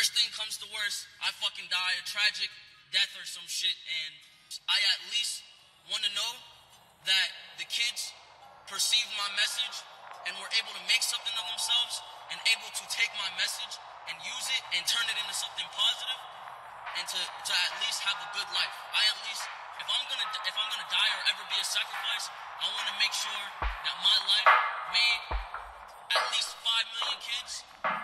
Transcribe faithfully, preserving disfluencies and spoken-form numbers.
worst thing comes to worst, I fucking die a tragic death or some shit, and I at least want to know that the kids perceived my message and were able to make something of themselves and able to take my message and use it and turn it into something positive and to, to at least have a good life. I at least, if I'm gonna if I'm gonna die or ever be a sacrifice, I want to make sure that my life made at least five million kids